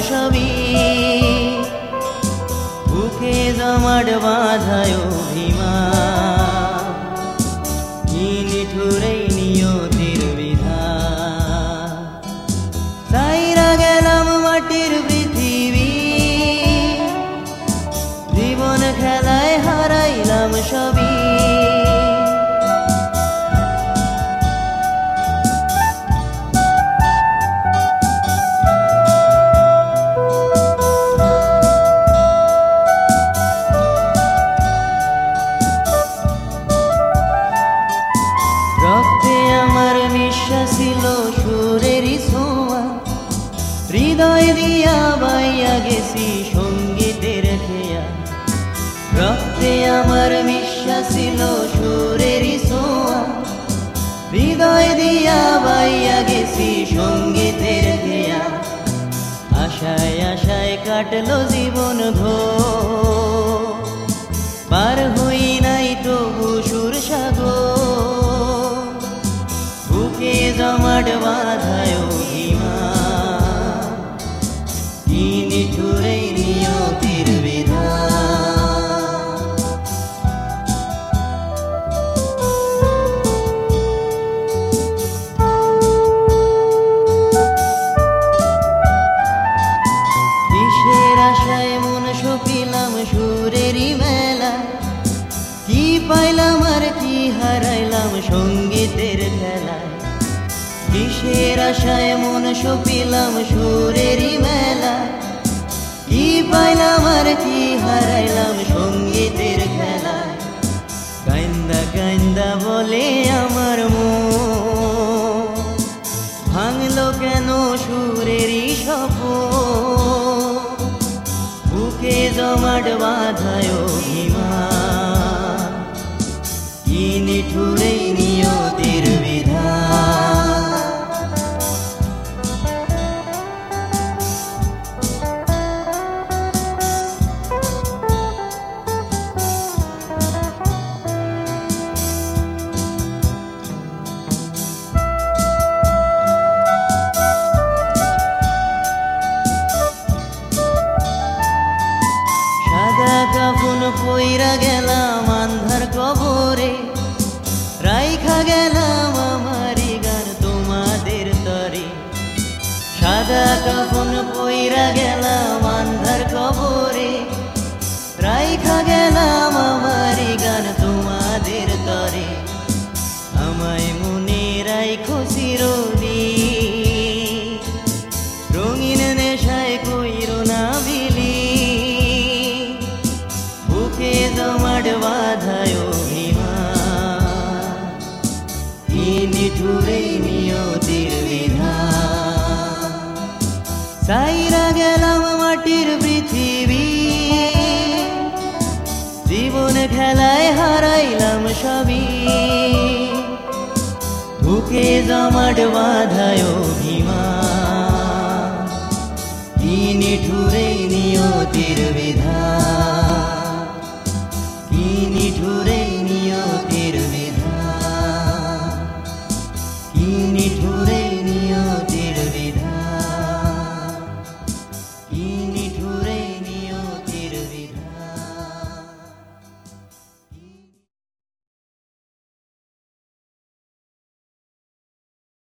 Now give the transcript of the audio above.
সবই, বুকে জমাট বাঁধায় অভিমান, কি নিঠুরে নিয়তির বিধান। সাইরা গেলাম মাটির পৃথিবী, জীবন খেলায় হারাইলাম সবই। রক্তে আমার নিঃশ্বাস ছিল সুরেরই ছোঁয়া, হৃদয় দিয়া বাইয়া গেছি সঙ্গীতের খেয়া। রক্তে আমার নিঃশ্বাস ছিল সুরেরই ছোঁয়া, হৃদয় দিয়া বাইয়া গেছি সঙ্গীতের খেয়া। আশায় আশায় কাটলো জীবন ঘোর, পার হই নাই তবু সুর সাগর, বুকে জমাট বাঁধায় অভিমান, কি নিঠুরে নিয়তির বিধান। কিসের আশায় মন সপিলাম সুরেরই মেলা, কি পাইলাম আর কি হারাইলাম সঙ্গীতের খেলায়। কিসের আশায় মন সপিলাম সুরেরই মেলা, কি পাইলাম আর কি হারাইলাম সঙ্গীতের খেলায়। কাইন্দা কাইন্দা বলে আমার মন, ভাঙলো কেন সুরেরই স্বপন, বুকে জমাট বাঁধায় অভিমান, কি নিঠুরে নিয়তির বিধান। সাদা কাফন পইরা গেলাম আন্ধার কবরে, রাইখা গেলাম আমারি গান তোমাদের তরে। সাদা কাফন পইরা গেলাম আন্ধার কবরে, রাইখা গেলাম আমারি গান তোমাদের তরে। আমায় মনে রাইখো চিরদিন, রঙিন নেশায় কইরো না বিলি, বুকে জমাট বাঁধায় অভিমান, কি নিঠুরে নিয়তির বিধান। সাইরা গেলাম মাটির পৃথিবী, জীবন খেলায় হারাইলাম সবই, বুকে জমাট বাঁধায় অভিমান, কি নিঠুরে নিয়তির বিধান, কি নিঠুরে নিয়তির বিধান, কি নিঠুরে নিয়তির বিধান, কি